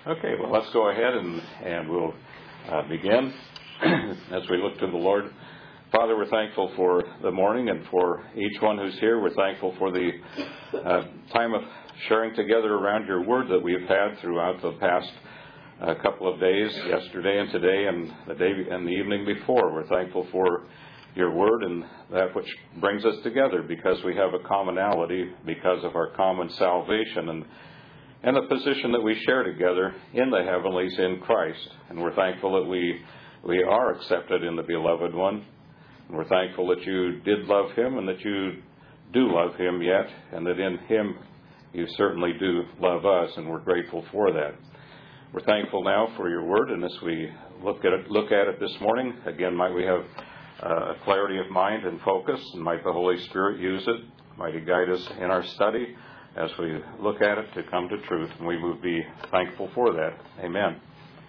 Okay, well, let's go ahead and we'll begin as we look to the Lord. Father, we're thankful for the morning and for each one who's here. We're thankful for the time of sharing together around your word that we've had throughout the past couple of days, yesterday and today and the day and the evening before. We're thankful for your word and that which brings us together because we have a commonality because of our common salvation and the position that we share together in the heavenlies in Christ. And we're thankful that we are accepted in the Beloved One. And we're thankful that you did love him and that you do love him yet, and that in him you certainly do love us, and we're grateful for that. We're thankful now for your word, and as we look at it this morning, again, might we have clarity of mind and focus, and might the Holy Spirit use it, might he guide us in our study as we look at it to come to truth, and we will be thankful for that. Amen.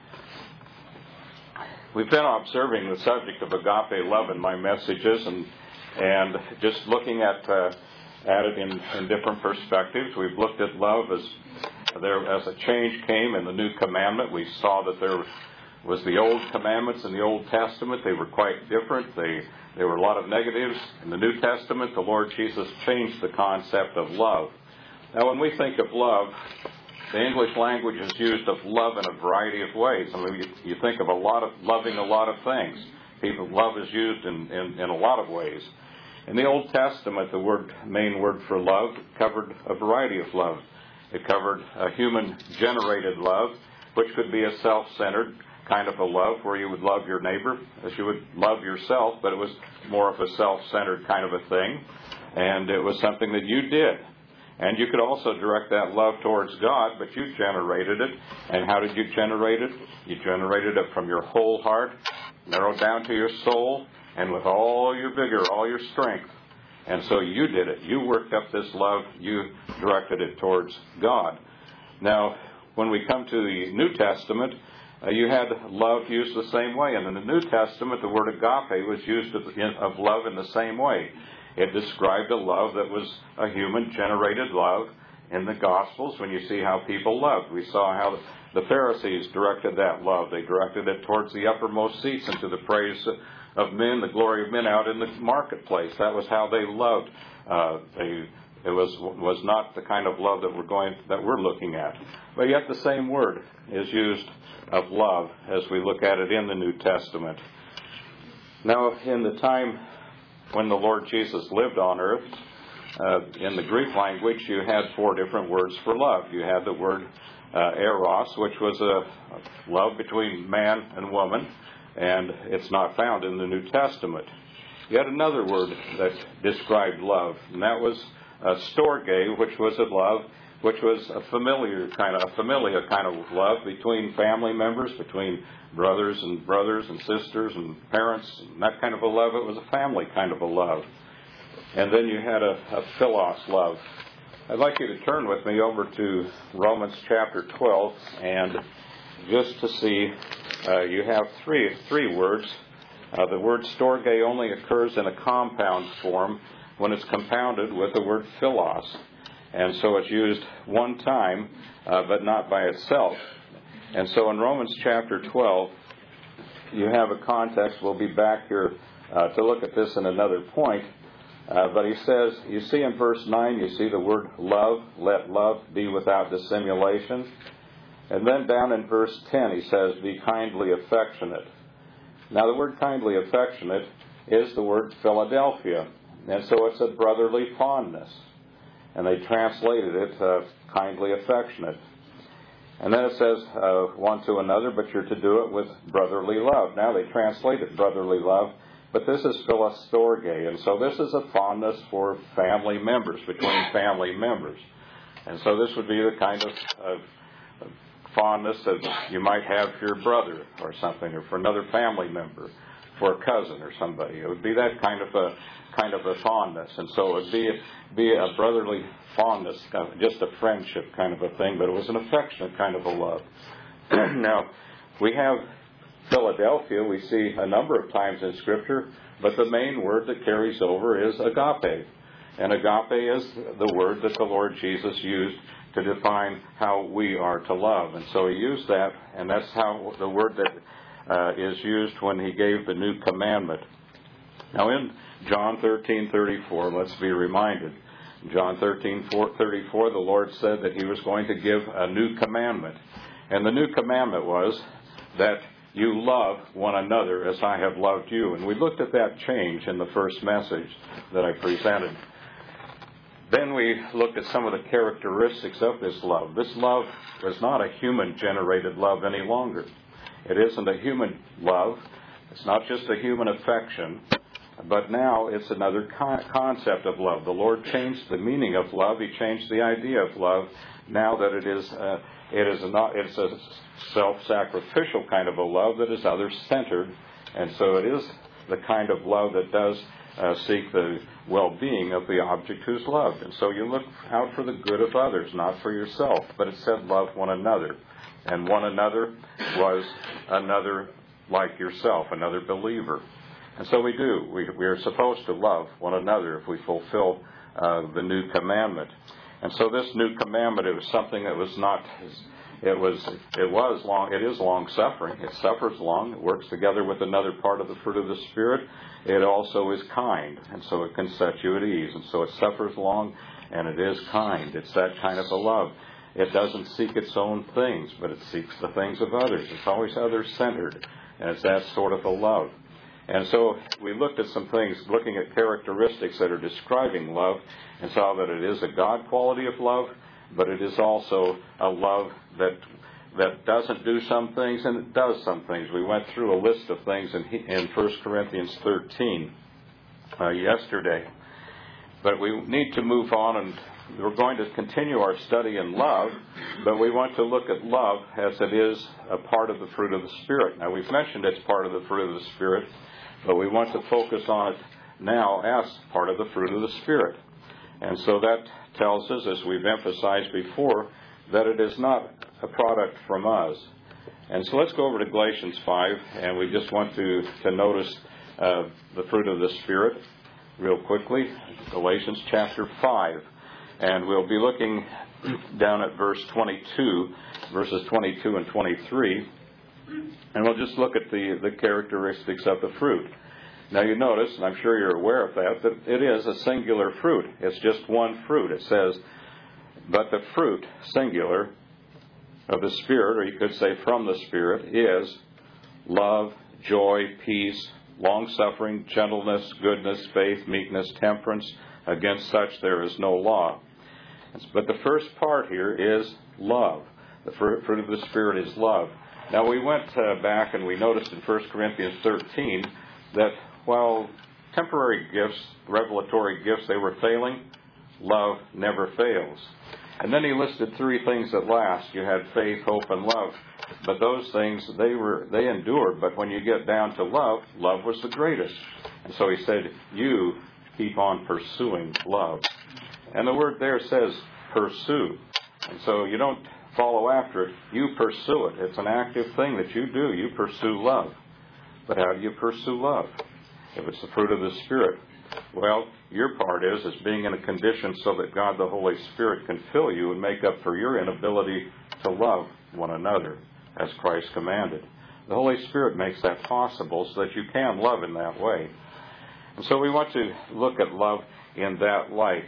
We've been observing the subject of agape love in my messages and just looking at it in different perspectives. We've looked at love as a change came in the new commandment. We saw that there was the old commandments in the Old Testament. They were quite different. There were a lot of negatives. In the New Testament, the Lord Jesus changed the concept of love. Now, when we think of love, the English language is used of love in a variety of ways. I mean, you think of loving a lot of things. Love is used in a lot of ways. In the Old Testament, the main word for love covered a variety of love. It covered a human-generated love, which could be a self-centered kind of a love, where you would love your neighbor as you would love yourself, but it was more of a self-centered kind of a thing, and it was something that you did. And you could also direct that love towards God, but you generated it. And how did you generate it? You generated it from your whole heart, narrowed down to your soul, and with all your vigor, all your strength. And so you did it. You worked up this love. You directed it towards God. Now, when we come to the New Testament, you had love used the same way. And in the New Testament, the word agape was used of love in the same way. It described a love that was a human-generated love in the Gospels when you see how people loved. We saw how the Pharisees directed that love. They directed it towards the uppermost seats and to the praise of men, the glory of men out in the marketplace. That was how they loved. It was not the kind of love that we're looking at. But yet the same word is used of love as we look at it in the New Testament. Now, in the time when the Lord Jesus lived on earth, in the Greek language, you had 4 different words for love. You had the word eros, which was a love between man and woman, and it's not found in the New Testament. You had another word that described love, and that was storge, which was a love, which was a familial kind of love between family members, between brothers and sisters and parents, and that kind of a love. It was a family kind of a love. And then you had a philos love. I'd like you to turn with me over to Romans chapter 12, and just to see, you have three words. The word storge only occurs in a compound form when it's compounded with the word philos. And so it's used one time, but not by itself. And so in Romans chapter 12, you have a context. We'll be back here to look at this in another point. But he says, you see in verse 9, you see the word love. Let love be without dissimulation. And then down in verse 10, he says, be kindly affectionate. Now the word kindly affectionate is the word Philadelphia. And so it's a brotherly fondness. And they translated it kindly affectionate. And then it says one to another, but you're to do it with brotherly love. Now they translate it brotherly love, but this is philostorge. And so this is a fondness for family members, between family members. And so this would be the kind of fondness that you might have for your brother or something, or for another family member, for a cousin or somebody. It would be that kind of a fondness. And so it would be a brotherly fondness, just a friendship kind of a thing, but it was an affectionate kind of a love. Now, we have Philadelphia, we see a number of times in Scripture, but the main word that carries over is agape. And agape is the word that the Lord Jesus used to define how we are to love. And so he used that, and that's how the word that is used when he gave the new commandment. Now in John 13:34, let's be reminded. John 13:34, the Lord said that he was going to give a new commandment. And the new commandment was that you love one another as I have loved you. And we looked at that change in the first message that I presented. Then we looked at some of the characteristics of this love. This love is not a human-generated love any longer. It isn't a human love. It's not just a human affection. But now it's another concept of love. The Lord changed the meaning of love. He changed the idea of love. Now that it's a self-sacrificial kind of a love that is other-centered, and so it is the kind of love that does seek the well-being of the object who's loved. And so you look out for the good of others, not for yourself. But it said love one another, and one another was another like yourself, another believer. And so we do. We are supposed to love one another if we fulfill the new commandment. And so this new commandment, it was something that was not. It is long suffering. It suffers long. It works together with another part of the fruit of the Spirit. It also is kind, and so it can set you at ease. And so it suffers long, and it is kind. It's that kind of a love. It doesn't seek its own things, but it seeks the things of others. It's always other-centered, and it's that sort of a love. And so we looked at some things, looking at characteristics that are describing love, and saw that it is a God quality of love, but it is also a love that doesn't do some things and it does some things. We went through a list of things in 1 Corinthians 13 yesterday. But we need to move on, and we're going to continue our study in love, but we want to look at love as it is a part of the fruit of the Spirit. Now, we've mentioned it's part of the fruit of the Spirit, but we want to focus on it now as part of the fruit of the Spirit. And so that tells us, as we've emphasized before, that it is not a product from us. And so let's go over to Galatians 5, and we just want to notice the fruit of the Spirit real quickly. Galatians chapter 5. And we'll be looking down at verses 22 and 23. And we'll just look at the characteristics of the fruit. Now you notice, and I'm sure you're aware of that it is a singular fruit. It's just one fruit. It says, but the fruit, singular, of the Spirit, or you could say from the Spirit, is love, joy, peace, long-suffering, gentleness, goodness, faith, meekness, temperance. Against such there is no law. But the first part here is love. The fruit of the Spirit is love. Now we went back and we noticed in 1 Corinthians 13 that while temporary gifts, revelatory gifts, they were failing, love never fails. And then he listed three things that last. You had faith, hope, and love. But those things, they endured. But when you get down to love, love was the greatest. And so he said, you keep on pursuing love. And the word there says pursue. And so you don't follow after it. You pursue it. It's an active thing that you do. You pursue love. But how do you pursue love? If it's the fruit of the Spirit, well, your part is being in a condition so that God the Holy Spirit can fill you and make up for your inability to love one another as Christ commanded. The Holy Spirit makes that possible so that you can love in that way. And so we want to look at love in that light.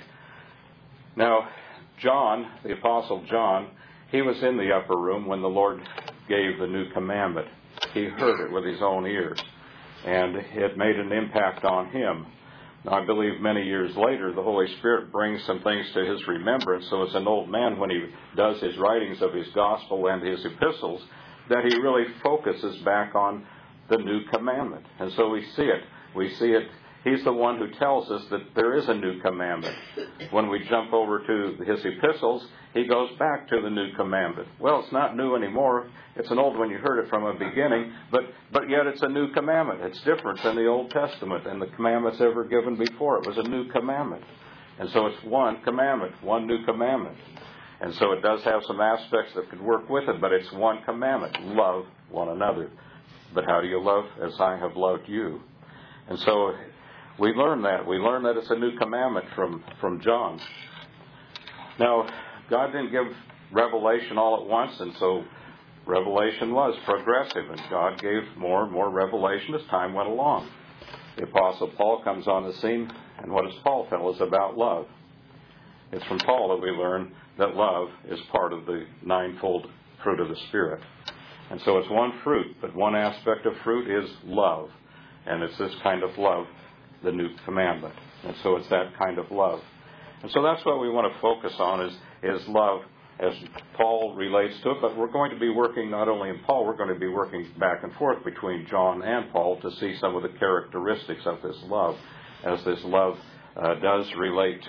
Now, John, the Apostle John, he was in the upper room when the Lord gave the new commandment. He heard it with his own ears, and it made an impact on him. Now, I believe many years later, the Holy Spirit brings some things to his remembrance. So as an old man, when he does his writings of his gospel and his epistles, that he really focuses back on the new commandment. And so we see it. We see it. He's the one who tells us that there is a new commandment. When we jump over to his epistles, he goes back to the new commandment. Well, it's not new anymore. It's an old one. You heard it from the beginning. But yet it's a new commandment. It's different than the Old Testament and the commandments ever given before. It was a new commandment. And so it's one commandment, one new commandment. And so it does have some aspects that could work with it, but it's one commandment. Love one another. But how do you love? As I have loved you. And so we learn that. We learn that it's a new commandment from John. Now, God didn't give revelation all at once, and so revelation was progressive, and God gave more and more revelation as time went along. The Apostle Paul comes on the scene, and what does Paul tell us about love? It's from Paul that we learn that love is part of the ninefold fruit of the Spirit. And so it's one fruit, but one aspect of fruit is love. And it's this kind of love, the new commandment. And so it's that kind of love. And so that's what we want to focus on is love as Paul relates to it. But we're going to be working not only in Paul, we're going to be working back and forth between John and Paul to see some of the characteristics of this love, as this love does relate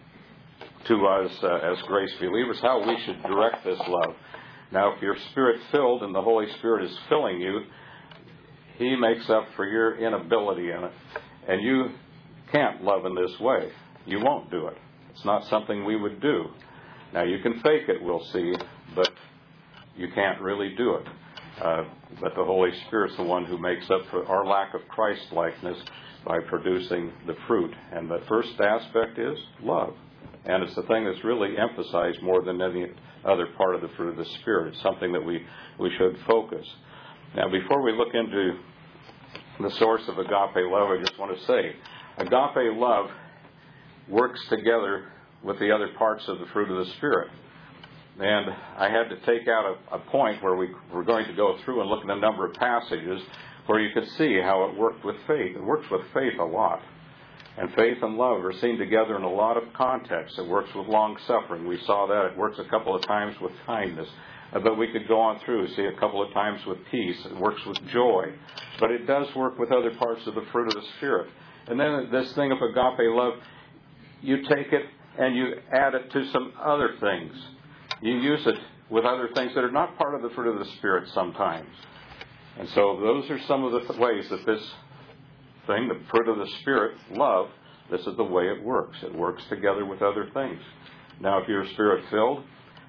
to us as grace believers, how we should direct this love. Now, if you're Spirit-filled and the Holy Spirit is filling you, He makes up for your inability in it. And you can't love in this way. You won't do it. It's not something we would do. Now, you can fake it, we'll see, but you can't really do it. But the Holy Spirit's the one who makes up for our lack of Christ-likeness by producing the fruit. And the first aspect is love. And it's the thing that's really emphasized more than any other part of the fruit of the Spirit. It's something that we should focus. Now, before we look into the source of agape love, I just want to say, agape love works together with the other parts of the fruit of the Spirit. And I had to take out a point where we were going to go through and look at a number of passages where you could see how it worked with faith. It works with faith a lot. And faith and love are seen together in a lot of contexts. It works with long-suffering. We saw that. It works a couple of times with kindness. But we could go on through, see a couple of times with peace. It works with joy. But it does work with other parts of the fruit of the Spirit. And then this thing of agape love, you take it and you add it to some other things. You use it with other things that are not part of the fruit of the Spirit sometimes. And so those are some of the ways that this thing, the fruit of the Spirit, love, this is the way it works. It works together with other things. Now, if you're Spirit-filled,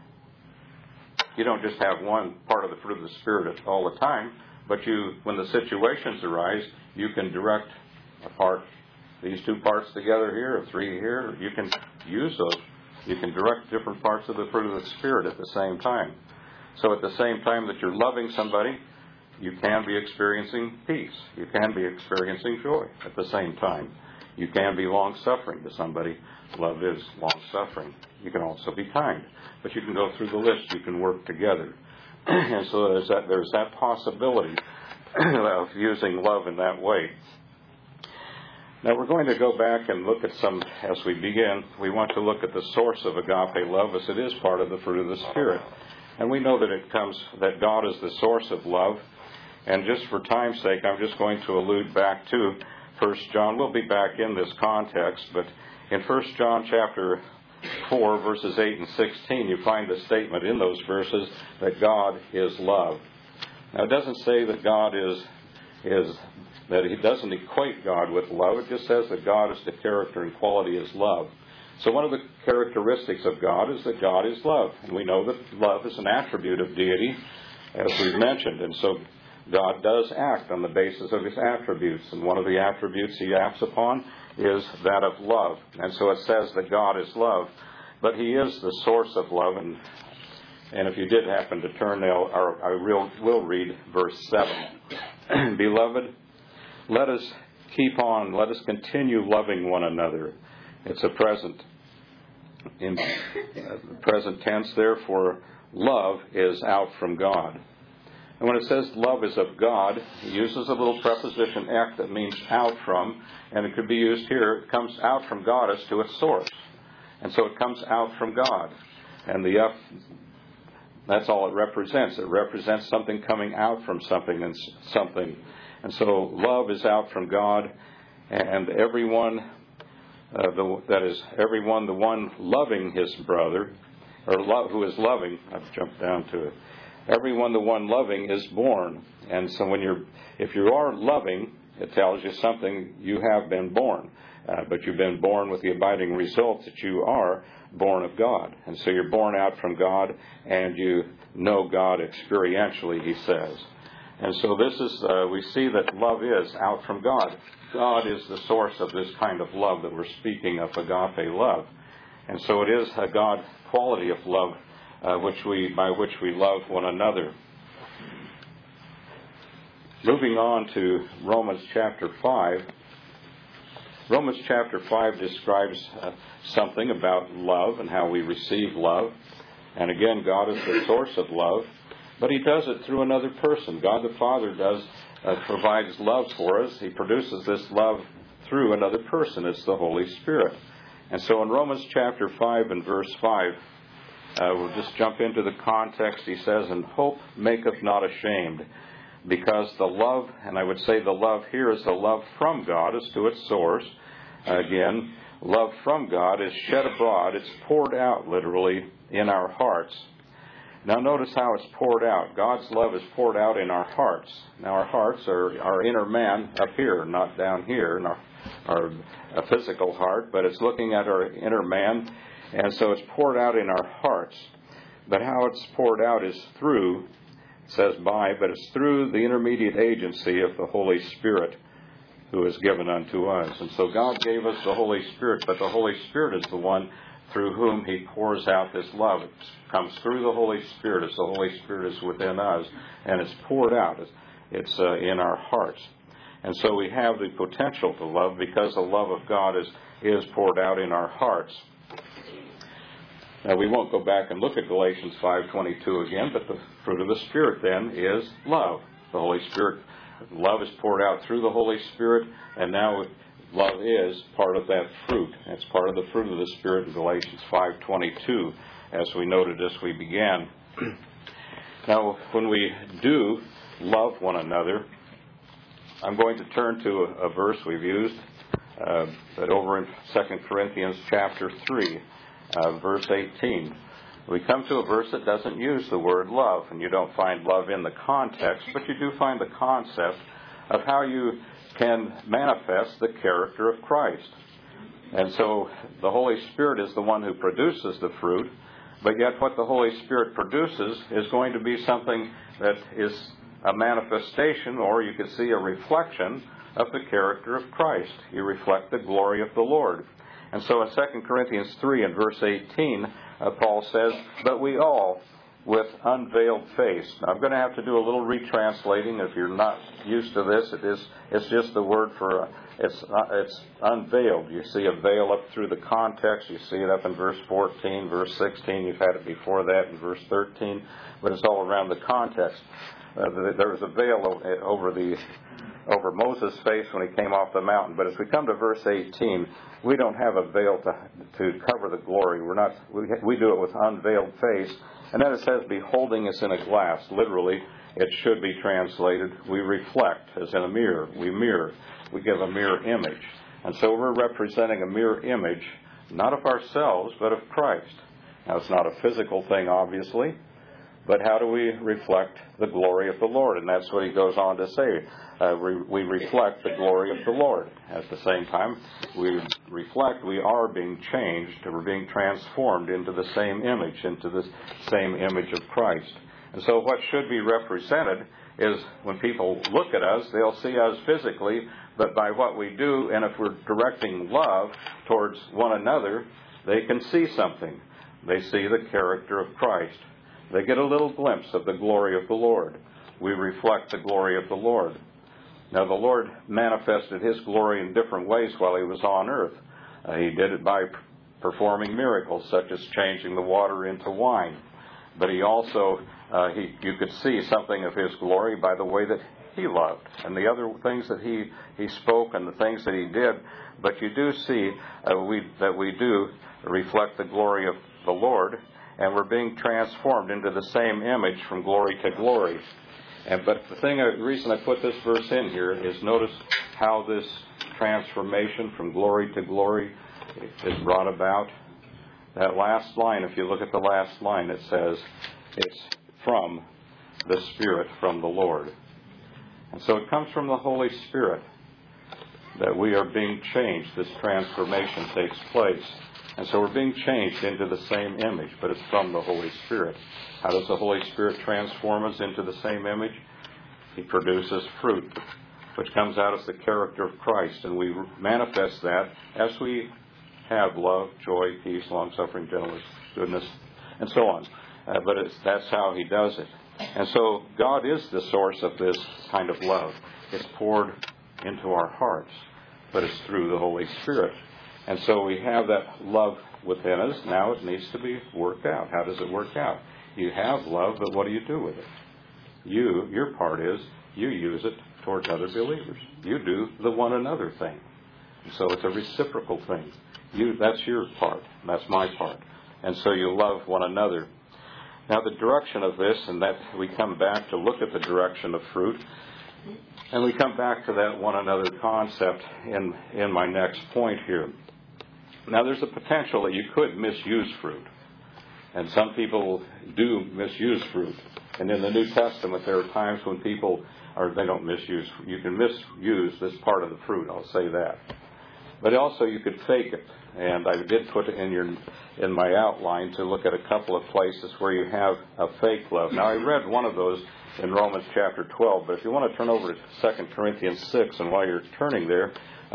you don't just have one part of the fruit of the Spirit all the time, but you, when the situations arise, you can direct these two parts together here, or three here. You can use those. You can direct different parts of the fruit of the Spirit at the same time. So at the same time that you're loving somebody, you can be experiencing peace. You can be experiencing joy at the same time. You can be long-suffering to somebody. Love is long-suffering. You can also be kind. But you can go through the list. You can work together. And so there's that possibility of using love in that way. Now we're going to go back and look at some, as we begin, we want to look at the source of agape love, as it is part of the fruit of the Spirit. And we know that God is the source of love. And just for time's sake, I'm just going to allude back to 1 John. We'll be back in this context, but in 1 John chapter 4, verses 8 and 16, you find the statement in those verses that God is love. Now, it doesn't say that God that He doesn't equate God with love. It just says that God is the character and quality is love. So one of the characteristics of God is that God is love. And we know that love is an attribute of deity, as we've mentioned. And so God does act on the basis of His attributes. And one of the attributes He acts upon is that of love. And so it says that God is love. But He is the source of love. And if you did happen to turn now, I will read verse 7. Beloved, let us continue loving one another. It's a present. In present tense, therefore, love is out from God. And when it says love is of God, it uses a little preposition ek that means out from, and it could be used here. It comes out from God as to its source. And so it comes out from God. And the F, that's all it represents. It represents something coming out from something and something. And so love is out from God, and everyone, the one loving his brother, or who is loving, I've jumped down to it. Everyone, the one loving, is born. And so if you are loving, it tells you something, you have been born. But you've been born with the abiding result that you are born of God. And so you're born out from God, and you know God experientially, he says. And so this is, we see that love is out from God. God is the source of this kind of love that we're speaking of, agape love. And so it is a God quality of love by which we love one another. Moving on to Romans chapter 5. Romans chapter 5 describes something about love and how we receive love. And again, God is the source of love, but He does it through another person. God the Father provides love for us. He produces this love through another person. It's the Holy Spirit. And so in Romans chapter 5 and verse 5, we'll just jump into the context. He says, "And hope maketh not ashamed, because the love," and I would say the love here is the love from God as to its source. Again, love from God is shed abroad. It's poured out, literally, in our hearts. Now notice how it's poured out. God's love is poured out in our hearts. Now our hearts are our inner man up here, not down here in our physical heart, but it's looking at our inner man, and so it's poured out in our hearts. But how it's poured out is through, it says by, but it's through the intermediate agency of the Holy Spirit who is given unto us. And so God gave us the Holy Spirit, but the Holy Spirit is the one through whom He pours out this love. It comes through the Holy Spirit as the Holy Spirit is within us, and it's poured out. It's in our hearts. And so we have the potential to love because the love of God is poured out in our hearts. Now we won't go back and look at Galatians 5:22 again, but the fruit of the Spirit then is love. The Holy Spirit, love is poured out through the Holy Spirit, and now love is part of that fruit. It's part of the fruit of the Spirit in Galatians 5:22, as we noted as we began. Now, when we do love one another, I'm going to turn to a verse we've used, but over in 2 Corinthians chapter 3, verse 18. We come to a verse that doesn't use the word love, and you don't find love in the context, but you do find the concept of how you can manifest the character of Christ. And so the Holy Spirit is the one who produces the fruit, but yet what the Holy Spirit produces is going to be something that is a manifestation, or you could see a reflection of the character of Christ. You reflect the glory of the Lord. And so in 2 Corinthians 3 and verse 18, Paul says, "But we all, with unveiled face." Now, I'm going to have to do a little retranslating. If you're not used to this, it's just the word for it's unveiled. You see a veil up through the context. You see it up in verse 14, verse 16. You've had it before that in verse 13, but it's all around the context. There was a veil over Moses' face when he came off the mountain. But as we come to verse 18, we don't have a veil to cover the glory. We do it with unveiled face. And then it says, "Beholding us in a glass." Literally, it should be translated, we reflect, as in a mirror. We mirror. We give a mirror image. And so we're representing a mirror image, not of ourselves, but of Christ. Now, it's not a physical thing, obviously, but how do we reflect the glory of the Lord? And that's what he goes on to say. We reflect the glory of the Lord. At the same time, we are being changed, we're being transformed into the same image, into the same image of Christ. And so what should be represented is when people look at us, they'll see us physically, but by what we do, and if we're directing love towards one another, they can see something. They see the character of Christ. They get a little glimpse of the glory of the Lord. We reflect the glory of the Lord. Now, the Lord manifested His glory in different ways while He was on earth. He did it by performing miracles, such as changing the water into wine. But He also, you could see something of His glory by the way that He loved, and the other things that He spoke and the things that He did. But you do see that we do reflect the glory of the Lord, and we're being transformed into the same image from glory to glory. But the reason I put this verse in here is notice how this transformation from glory to glory is brought about. That last line, if you look at the last line, it says it's from the Spirit, from the Lord. And so it comes from the Holy Spirit that we are being changed. This transformation takes place. And so we're being changed into the same image, but it's from the Holy Spirit. How does the Holy Spirit transform us into the same image? He produces fruit, which comes out as the character of Christ, and we manifest that as we have love, joy, peace, long-suffering, gentleness, goodness, and so on. But that's how He does it. And so God is the source of this kind of love. It's poured into our hearts, but it's through the Holy Spirit. And so we have that love within us. Now it needs to be worked out. How does it work out? You have love, but what do you do with it? Your part is you use it towards other believers. You do the one another thing. And so it's a reciprocal thing. That's your part. That's my part. And so you love one another. Now the direction of this, and that we come back to look at the direction of fruit, and we come back to that one another concept in my next point here. Now there's a potential that you could misuse fruit. And some people do misuse fruit. And in the New Testament there are times when they don't misuse. You can misuse this part of the fruit, I'll say that. But also you could fake it. And I did put it in my outline to look at a couple of places where you have a fake love. Now I read one of those in Romans chapter 12, but if you want to turn over to 2 Corinthians 6, and while you're turning there,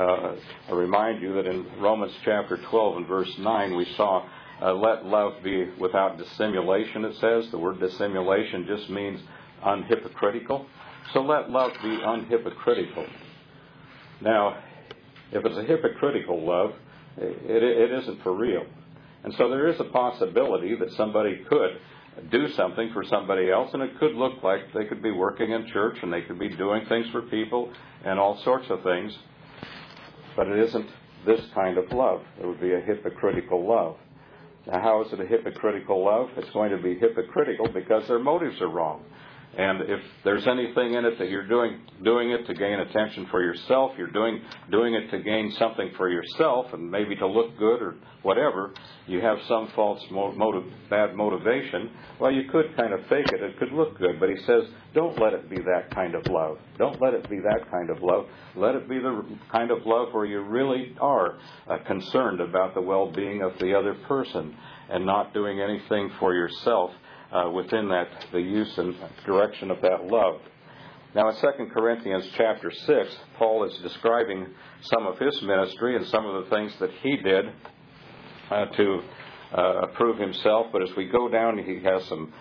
I remind you that in Romans chapter 12 and verse 9 we saw let love be without dissimulation, it says. The word dissimulation just means unhypocritical. So let love be unhypocritical. Now, if it's a hypocritical love, it isn't for real. And so there is a possibility that somebody could do something for somebody else, and it could look like they could be working in church and they could be doing things for people and all sorts of things. But it isn't this kind of love. It would be a hypocritical love. Now, how is it a hypocritical love? It's going to be hypocritical because their motives are wrong. And if there's anything in it that you're doing it to gain attention for yourself, you're doing it to gain something for yourself and maybe to look good or whatever, you have some false bad motivation, well, you could kind of fake it. It could look good. But he says, don't let it be that kind of love. Don't let it be that kind of love. Let it be the kind of love where you really are concerned about the well-being of the other person and not doing anything for yourself within the use and direction of that love. Now in 2 Corinthians chapter 6, Paul is describing some of his ministry and some of the things that he did to prove himself. But as we go down, he has some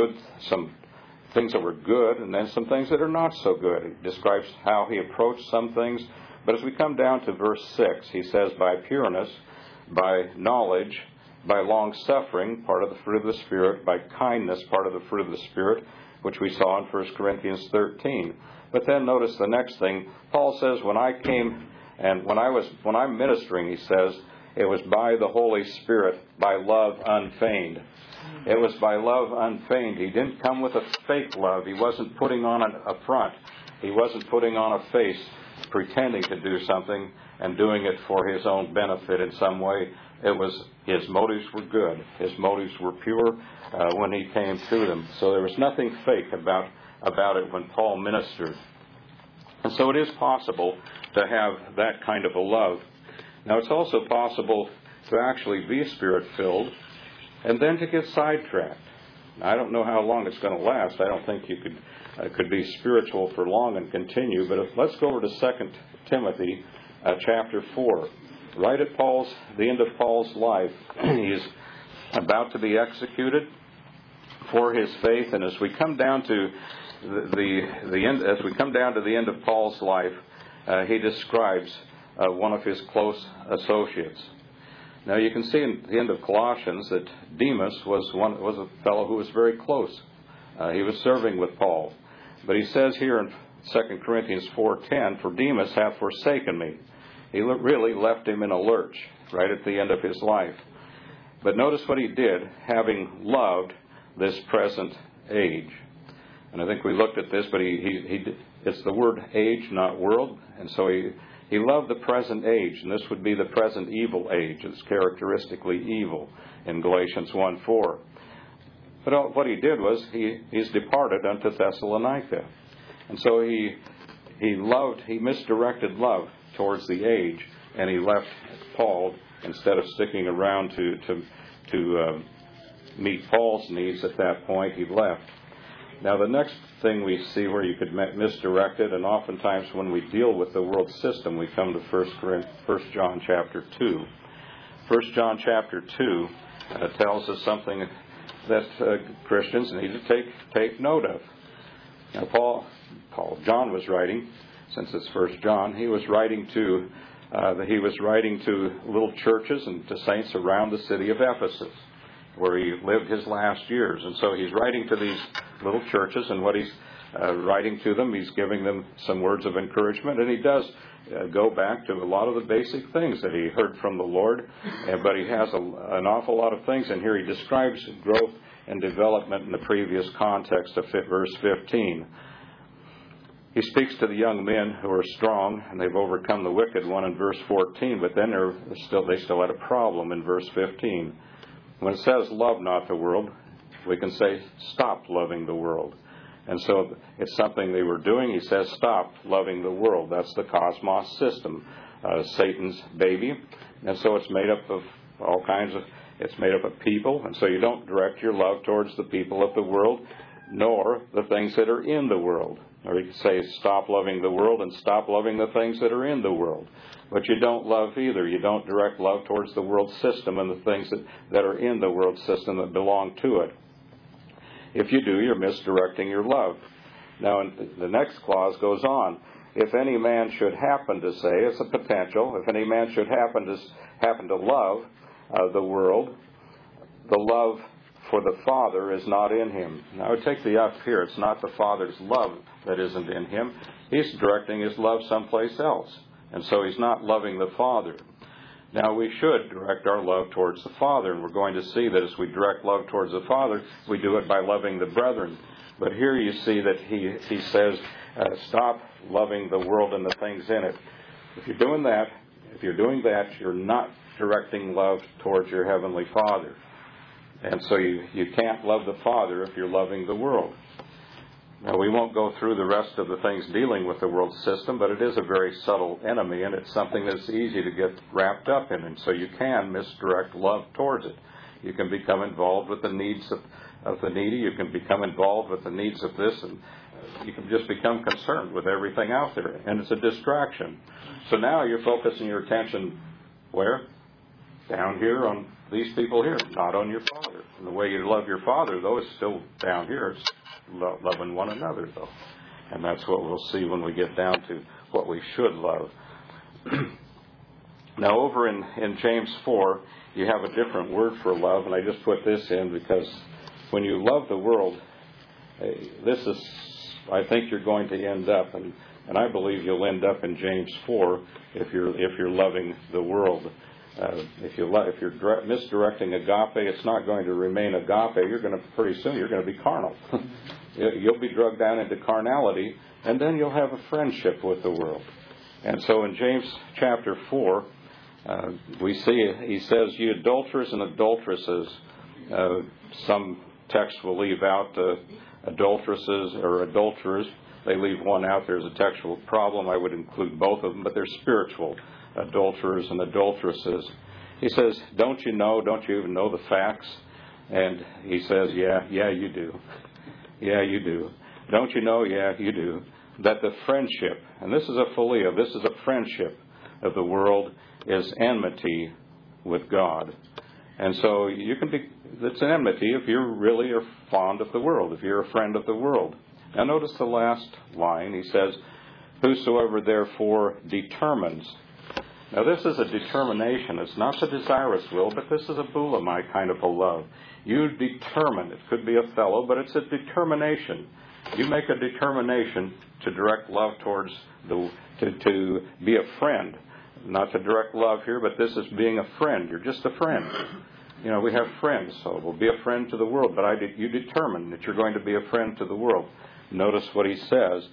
things that were good and then some things that are not so good. He describes how he approached some things. But as we come down to verse 6, he says, by pureness, by knowledge, by long-suffering, part of the fruit of the Spirit, by kindness, part of the fruit of the Spirit, which we saw in 1 Corinthians 13. But then notice the next thing. Paul says, when I came and when I'm ministering, he says, it was by the Holy Spirit, by love unfeigned. It was by love unfeigned. He didn't come with a fake love. He wasn't putting on a front. He wasn't putting on a face, pretending to do something and doing it for his own benefit in some way. It was his motives were good. His motives were pure when he came to them. So there was nothing fake about it when Paul ministered. And so it is possible to have that kind of a love. Now it's also possible to actually be Spirit-filled and then to get sidetracked. Now, I don't know how long it's going to last. I don't think you could be spiritual for long and continue. But let's go over to 2 Timothy chapter 4. Right at the end of Paul's life, he's about to be executed for his faith. And as we come down to the end of Paul's life, he describes one of his close associates. Now you can see in the end of Colossians that Demas was a fellow who was very close. He was serving with Paul. But he says here in 2 Corinthians 4:10, for Demas hath forsaken me. He really left him in a lurch right at the end of his life. But notice what he did, having loved this present age. And I think we looked at this, but it's the word age, not world. And so he loved the present age, and this would be the present evil age. It's characteristically evil in Galatians 1:4. But what he did was he's departed unto Thessalonica. And so he misdirected love towards the age, and he left Paul instead of sticking around to meet Paul's needs at that point. He left. Now the next thing we see where you could misdirect it, and oftentimes when we deal with the world system, we come to 1 John chapter 2. 1 John chapter 2 tells us something that Christians need to take note of. Now, John was writing, since it's 1 John, he was writing to little churches and to saints around the city of Ephesus, where he lived his last years. And so he's writing to these little churches, and what he's writing to them, he's giving them some words of encouragement, and he does go back to a lot of the basic things that he heard from the Lord, but he has an awful lot of things, and here he describes growth and development in the previous context of verse 15. He speaks to the young men who are strong, and they've overcome the wicked one in verse 14, but then they still had a problem in verse 15. When it says, love not the world, we can say, stop loving the world. And so it's something they were doing. He says, stop loving the world. That's the cosmos system, Satan's baby. And so it's made up of it's made up of people. And so you don't direct your love towards the people of the world, nor the things that are in the world. Or you could say, stop loving the world and stop loving the things that are in the world. But you don't love either. You don't direct love towards the world system and the things that are in the world system that belong to it. If you do, you're misdirecting your love. Now, the next clause goes on. If any man should happen to say, it's a potential, if any man should happen to love the world, the love for the Father is not in him. Now, I would take the up here. It's not the Father's love that isn't in him. He's directing his love someplace else. And so he's not loving the Father. Now, we should direct our love towards the Father, and we're going to see that as we direct love towards the Father, we do it by loving the brethren. But here you see that he says, stop loving the world and the things in it. If you're doing that, you're not directing love towards your Heavenly Father. And so you can't love the Father if you're loving the world. Now, we won't go through the rest of the things dealing with the world system, but it is a very subtle enemy, and it's something that's easy to get wrapped up in, and so you can misdirect love towards it. You can become involved with the needs of the needy. You can become involved with the needs of this, and you can just become concerned with everything out there, and it's a distraction. So now you're focusing your attention where? Down here on these people here, not on your Father. And the way you love your Father, though, is still down here. It's loving one another, though. And that's what we'll see when we get down to what we should love. Now, over in James 4, you have a different word for love, and I just put this in because when you love the world, I think you're going to end up, and I believe you'll end up in James 4 if you're loving the world. If you're misdirecting agape, it's not going to remain agape. Pretty soon you're going to be carnal. You'll be drugged down into carnality, and then you'll have a friendship with the world. And so in James chapter 4, we see he says, "You adulterers and adulteresses." Some texts will leave out adulteresses or adulterers. They leave one out. There's a textual problem. I would include both of them, but they're spiritual. Adulterers and adulteresses. He says, don't you know? Don't you even know the facts? And he says, yeah, you do. Yeah, you do. Don't you know? Yeah, you do. That the friendship, and this is a philia, this is a friendship of the world, is enmity with God. And so it's an enmity if you really are fond of the world, if you're a friend of the world. Now notice the last line. He says, whosoever therefore determines. Now, this is a determination. It's not the desirous will, but this is a boulamai kind of a love. You determine. It could be a fellow, but it's a determination. You make a determination to direct love towards to be a friend. Not to direct love here, but this is being a friend. You're just a friend. You know, we have friends, so we'll be a friend to the world, but you determine that you're going to be a friend to the world. Notice what he says.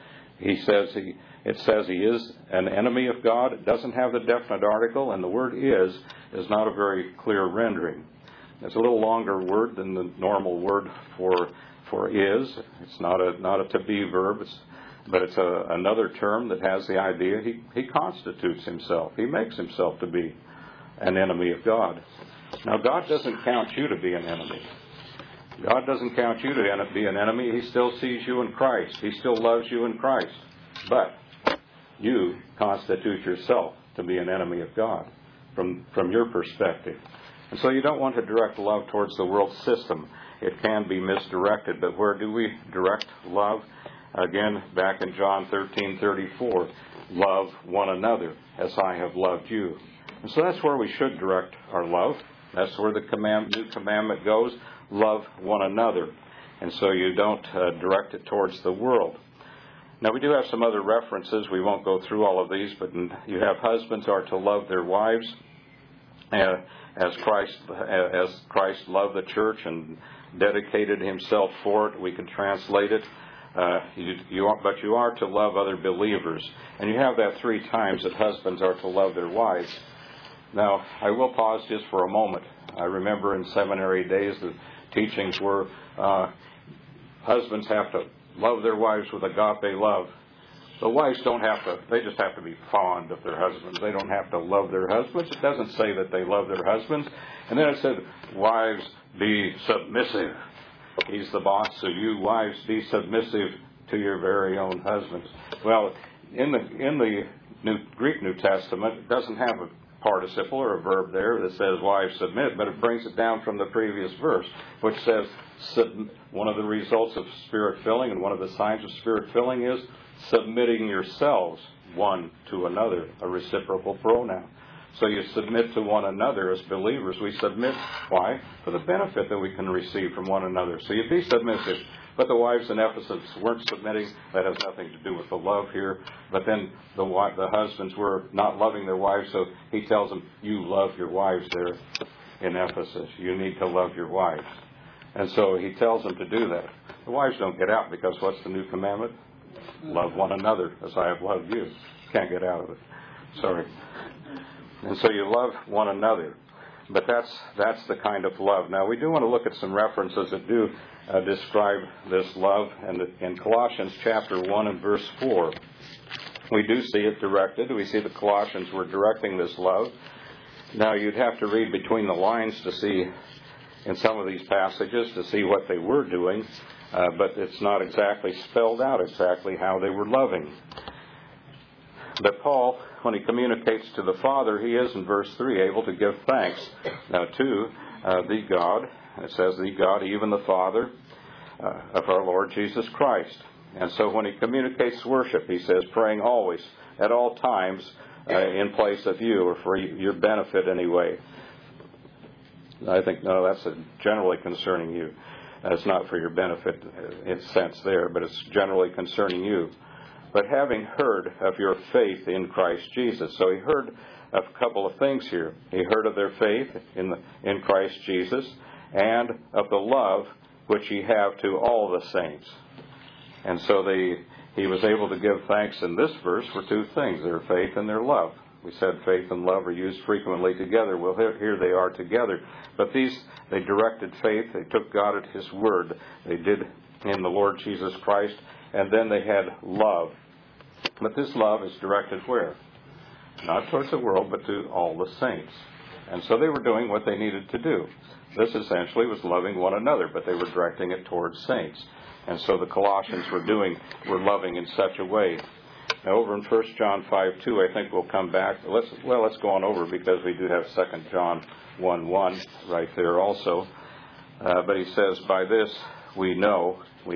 It says he is an enemy of God. It doesn't have the definite article, and the word is not a very clear rendering. It's a little longer word than the normal word for is. It's not a to be verb, but it's another term that has the idea he constitutes himself. He makes himself to be an enemy of God. Now, God doesn't count you to be an enemy. God doesn't count you to be an enemy. He still sees you in Christ. He still loves you in Christ. But you constitute yourself to be an enemy of God. from your perspective. And so you don't want to direct love towards the world system. It can be misdirected. But where do we direct love? Again, back in John 13:34, love one another as I have loved you. And so that's where we should direct our love. That's where the new commandment goes, love one another. And so you don't direct it towards the world. Now, we do have some other references. We won't go through all of these, but you have husbands are to love their wives as Christ loved the church and dedicated himself for it. We can translate it. But you are to love other believers. And you have that 3 times that husbands are to love their wives. Now, I will pause just for a moment. I remember in seminary days the teachings were husbands have to love their wives with agape love. The wives don't have to, they just have to be fond of their husbands. They don't have to love their husbands. It doesn't say that they love their husbands. And then it said, wives, be submissive. He's the boss, so you wives be submissive to your very own husbands. Well, in the Greek New Testament, it doesn't have a participle or a verb there that says wives submit, but it brings it down from the previous verse, which says one of the results of spirit filling and one of the signs of spirit filling is submitting yourselves one to another, a reciprocal pronoun. So you submit to one another as believers. We submit, why? For the benefit that we can receive from one another. So you be submissive. But the wives in Ephesus weren't submitting. That has nothing to do with the love here. But then the husbands were not loving their wives, so he tells them, you love your wives there in Ephesus. You need to love your wives. And so he tells them to do that. The wives don't get out because what's the new commandment? Love one another as I have loved you. Can't get out of it. Sorry. And so you love one another. But that's the kind of love. Now, we do want to look at some references that do describe this love. And in Colossians chapter 1 and verse 4, we do see it directed. We see the Colossians were directing this love. Now, you'd have to read between the lines to see, in some of these passages, to see what they were doing. But it's not exactly spelled out exactly how they were loving. But Paul, when he communicates to the Father, he is, in verse 3, able to give thanks to the God. It says, the God, even the Father of our Lord Jesus Christ. And so when he communicates worship, he says, praying always, at all times, in place of you, or for your benefit anyway. I think, no, that's generally concerning you. It's not for your benefit in a sense there, but it's generally concerning you. But having heard of your faith in Christ Jesus. So he heard of a couple of things here. He heard of their faith in Christ Jesus and of the love which ye have to all the saints. And so he was able to give thanks in this verse for 2 things, their faith and their love. We said faith and love are used frequently together. Well, here they are together. But they directed faith. They took God at His word. They did in the Lord Jesus Christ. And then they had love. But this love is directed where? Not towards the world, but to all the saints. And so they were doing what they needed to do. This essentially was loving one another, but they were directing it towards saints. And so the Colossians were loving in such a way. Now over in 1 John 5:2, I think we'll come back. Let's go on over because we do have 2 John 1:1 right there also. But he says, by this we know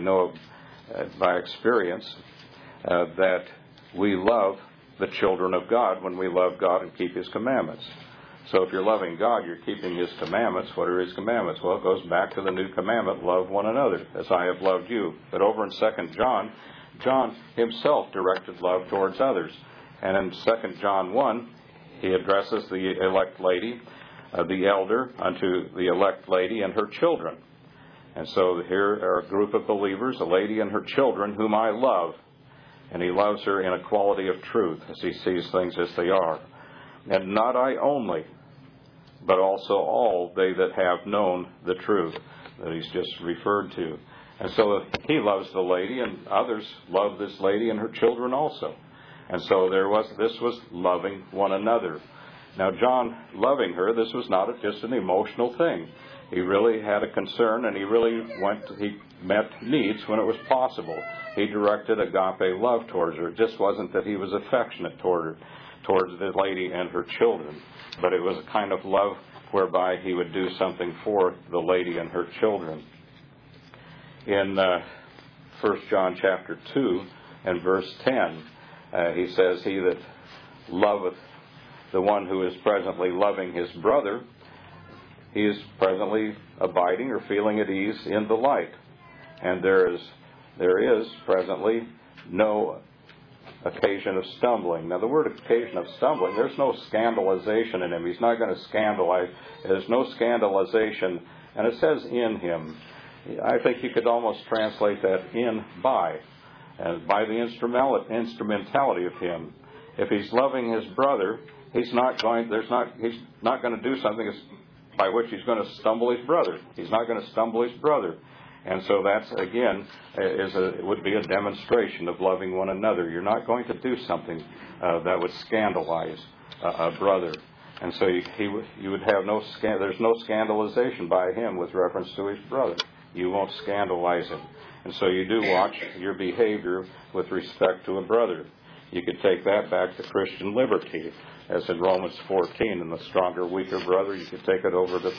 by experience, that we love the children of God when we love God and keep His commandments. So if you're loving God, you're keeping His commandments. What are His commandments? Well, it goes back to the new commandment, love one another as I have loved you. But over in 2 John, John himself directed love towards others. And in 2 John 1, he addresses the elect lady, the elder, unto the elect lady and her children. And so here are a group of believers, a lady and her children, whom I love. And he loves her in a quality of truth, as he sees things as they are. And not I only, but also all they that have known the truth, that he's just referred to. And so he loves the lady, and others love this lady and her children also. And so this was loving one another. Now, John loving her, this was not just an emotional thing. He really had a concern, and he met needs when it was possible. He directed agape love towards her. It just wasn't that he was affectionate toward towards the lady and her children. But it was a kind of love whereby he would do something for the lady and her children. In 1 John chapter 2 and verse 10, he says, "He that loveth the one who is presently loving his brother, he is presently abiding or feeling at ease in the light. And there is presently no occasion of stumbling." Now, the word occasion of stumbling, there's no scandalization in him. He's not going to scandalize. There's no scandalization. And it says in him. I think you could almost translate that in by. And by the instrumentality of him. If he's loving his brother, he's not going to do something by which he's going to stumble his brother. He's not going to stumble his brother. And so that's, again, it would be a demonstration of loving one another. You're not going to do something that would scandalize a brother. And so you would have there's no scandalization by him with reference to his brother. You won't scandalize him. And so you do watch your behavior with respect to a brother. You could take that back to Christian liberty, as in Romans 14, and the stronger, weaker brother. You could take it over to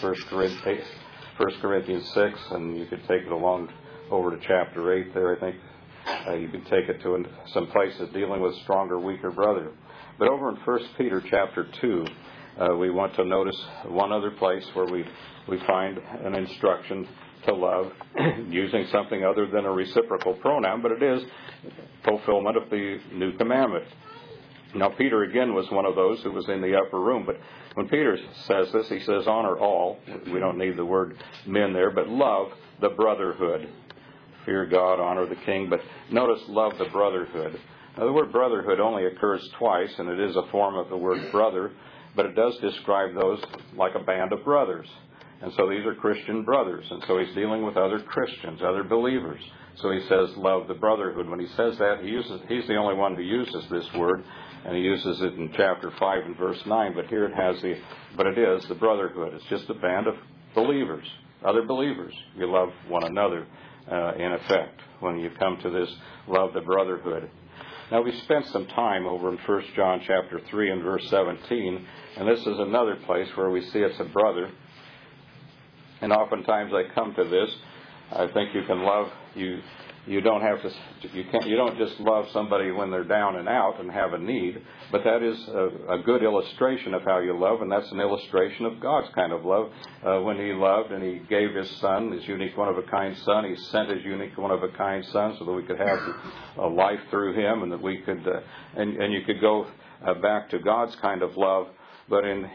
1 Corinthians 6, and you could take it along over to chapter 8 there, I think. You could take it to some places dealing with stronger, weaker brother. But over in 1 Peter chapter 2, we want to notice one other place where we find an instruction to love using something other than a reciprocal pronoun, but it is fulfillment of the new commandment. Now, Peter again was one of those who was in the upper room, but when Peter says this, he says, "Honor all." We don't need the word men there, but love the brotherhood. Fear God, honor the king, but notice love the brotherhood. Now, the word brotherhood only occurs twice, and it is a form of the word brother, but it does describe those like a band of brothers. And so these are Christian brothers. And so he's dealing with other Christians, other believers. So he says, love the brotherhood. When he says that, he's the only one who uses this word. And he uses it in chapter 5 and verse 9. But here it is the brotherhood. It's just a band of believers, other believers. You love one another, in effect, when you come to this love the brotherhood. Now, we spent some time over in 1 John chapter 3 and verse 17. And this is another place where we see it's a brother. And oftentimes I come to this. I think you can love you don't have to you don't just love somebody when they're down and out and have a need, but that is a good illustration of how you love, and that's an illustration of God's kind of love. When He loved and He gave His Son, His unique one of a kind Son, He sent His unique one of a kind Son so that we could have a life through Him, and that we could and you could go back to God's kind of love. But in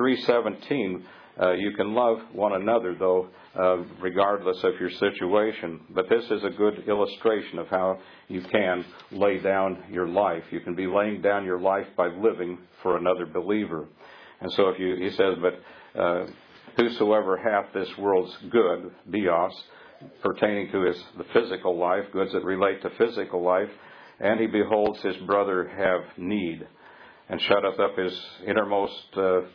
3:17. You can love one another, though, regardless of your situation. But this is a good illustration of how you can lay down your life. You can be laying down your life by living for another believer. And so he says, but whosoever hath this world's good, bios, pertaining to the physical life, goods that relate to physical life, and he beholds his brother have need, and shutteth up his innermost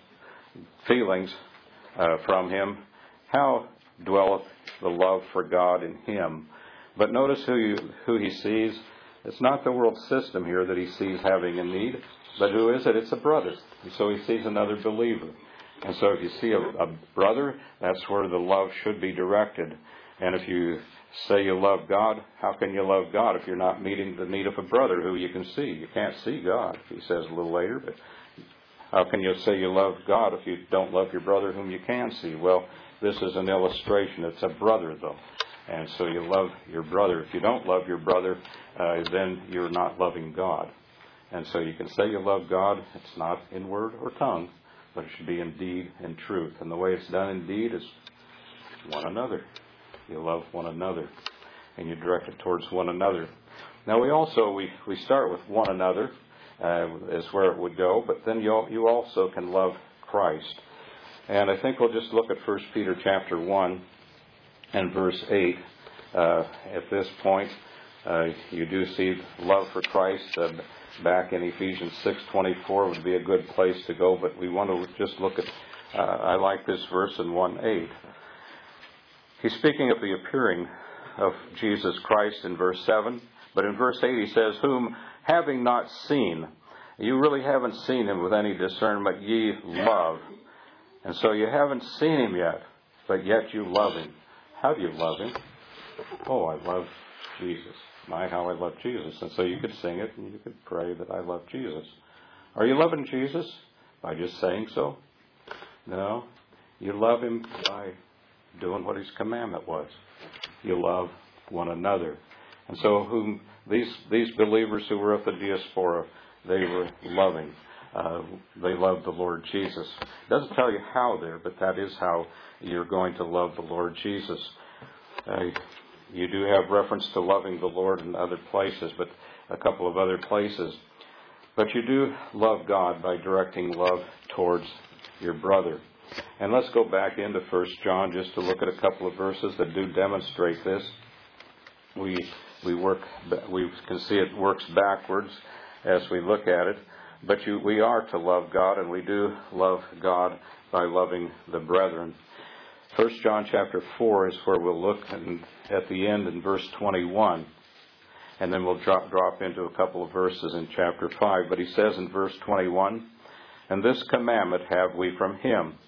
feelings from him, how dwelleth the love for God in him? But notice who he sees. It's not the world system here that he sees having a need, but who is it? It's a brother. And so he sees another believer. And so if you see a brother, that's where the love should be directed. And if you say you love God, how can you love God if you're not meeting the need of a brother who you can see? You can't see God, he says a little later, but how can you say you love God if you don't love your brother whom you can see? Well, this is an illustration. It's a brother, though. And so you love your brother. If you don't love your brother, then you're not loving God. And so you can say you love God. It's not in word or tongue, but it should be in deed and truth. And the way it's done in deed is one another. You love one another, and you direct it towards one another. Now, we start with one another. Is where it would go, but then you also can love Christ. And I think we'll just look at 1 Peter chapter 1 and verse 8. At this point, you do see love for Christ. Back in Ephesians 6:24 would be a good place to go, but we want to just look at, I like this verse in 1:8. He's speaking of the appearing of Jesus Christ in verse 7, but in verse 8 he says, whom having not seen, You really haven't seen him with any discernment. Ye love. And so you haven't seen him yet, but yet you love him. How do you love him? Oh, I love Jesus. My, how I love Jesus. And so you could sing it and you could pray that I love Jesus. Are you loving Jesus by just saying so? No. You love him by doing what his commandment was. You love one another. And so whom these believers who were of the diaspora, they were loving. They loved the Lord Jesus. It doesn't tell you how there, but that is how you're going to love the Lord Jesus. You do have reference to loving the Lord in other places, but a couple of other places. But you do love God by directing love towards your brother. And let's go back into 1 John just to look at a couple of verses that do demonstrate this. We can see it works backwards as we look at it. But we are to love God, and we do love God by loving the brethren. 1 John chapter 4 is where we'll look at the end in verse 21. And then we'll drop into a couple of verses in chapter 5. But he says in verse 21, "And this commandment have we from him,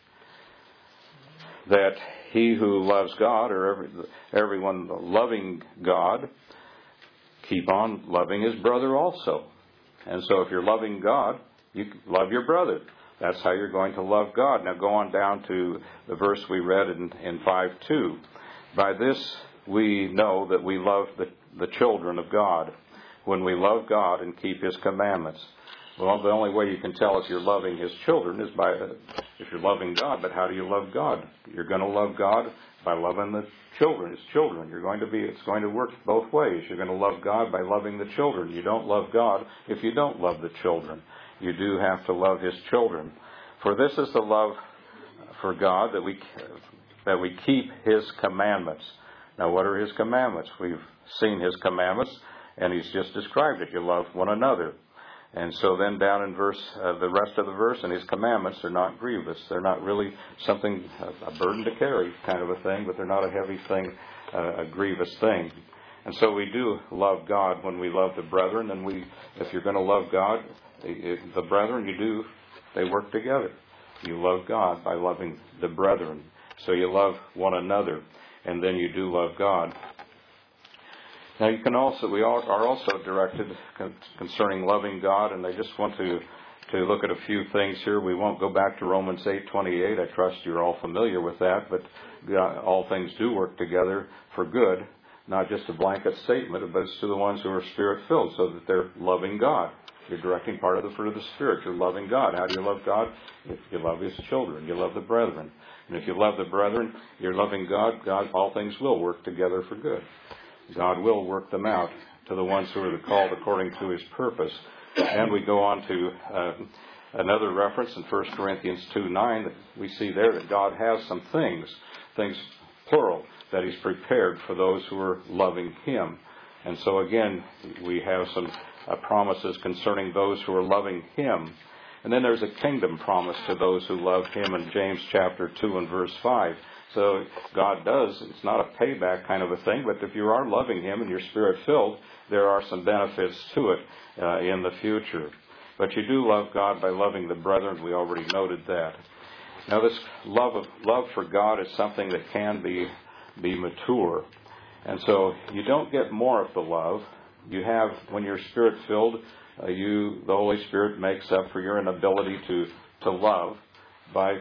that he who loves God," or everyone loving God, keep on loving his brother also. And so if you're loving God, you love your brother. That's how you're going to love God. Now go on down to the verse we read in 5:2. "By this we know that we love the children of God, when we love God and keep his commandments." Well, the only way you can tell if you're loving his children is by if you're loving God. But how do you love God? You're going to love God by loving the children, his children. It's going to work both ways. You're going to love God by loving the children. You don't love God if you don't love the children. You do have to love his children. "For this is the love for God, that we keep his commandments." Now, what are his commandments? We've seen his commandments, and he's just described it. You love one another. And so then down in the rest of the verse, and his commandments are not grievous. They're not really something, a burden to carry kind of a thing, but they're not a heavy thing, a grievous thing. And so we do love God when we love the brethren, and if you're going to love God, the brethren, they work together. You love God by loving the brethren. So you love one another, and then you do love God. Now we are also directed concerning loving God, and I just want to look at a few things here. We won't go back to Romans 8:28. I trust you're all familiar with that, but all things do work together for good, not just a blanket statement, but it's to the ones who are Spirit-filled, so that they're loving God. You're directing part of the fruit of the Spirit. You're loving God. How do you love God? You love his children. You love the brethren. And if you love the brethren, you're loving God. All things will work together for good. God will work them out to the ones who are called according to his purpose. And we go on to another reference in 1 Corinthians 2:9 that we see there that God has some things plural, that he's prepared for those who are loving him. And so again, we have some promises concerning those who are loving him. And then there's a kingdom promise to those who love him in James chapter 2 and verse 5. So God does, it's not a payback kind of a thing, but if you are loving him and you're Spirit-filled, there are some benefits to it in the future. But you do love God by loving the brethren. We already noted that. Now this love for God is something that can be mature. And so you don't get more of the love. You have, when you're Spirit-filled, the Holy Spirit makes up for your inability to love by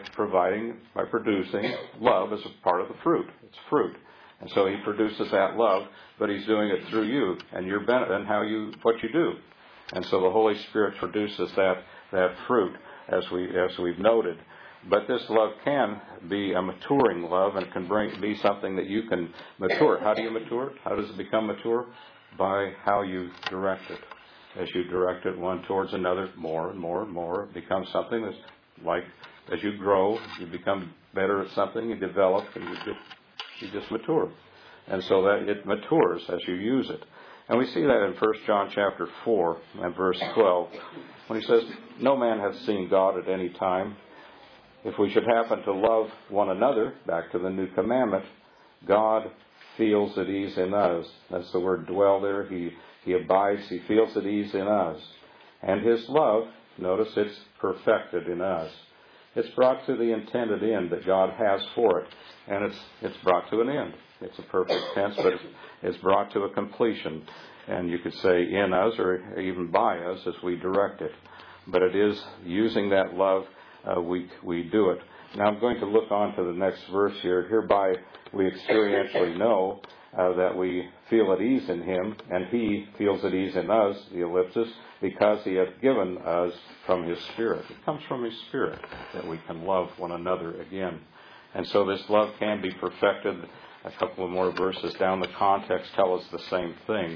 producing love as a part of the fruit. It's fruit. And so he produces that love, but he's doing it through you and what you do. And so the Holy Spirit produces that fruit as we've noted. But this love can be a maturing love and can be something that you can mature. How do you mature? How does it become mature? By how you direct it. As you direct it one towards another, more and more and more, it becomes something that's like, as you grow, you become better at something, you develop, and you just mature. And so that it matures as you use it. And we see that in 1 John chapter 4 and verse 12, when he says, "No man hath seen God at any time. If we should happen to love one another," back to the new commandment, "God feels at ease in us." That's the word dwell there. He abides, he feels at ease in us. And His love, notice it's perfected in us. It's brought to the intended end that God has for it. And it's brought to an end. It's a perfect tense, but it's brought to a completion. And you could say in us or even by us as we direct it. But it is using that love we do it. Now I'm going to look on to the next verse here. Hereby we experientially know that we feel at ease in Him, and He feels at ease in us, the ellipsis, because He hath given us from His Spirit. It comes from His Spirit that we can love one another again. And so this love can be perfected. A couple of more verses down the context tell us the same thing.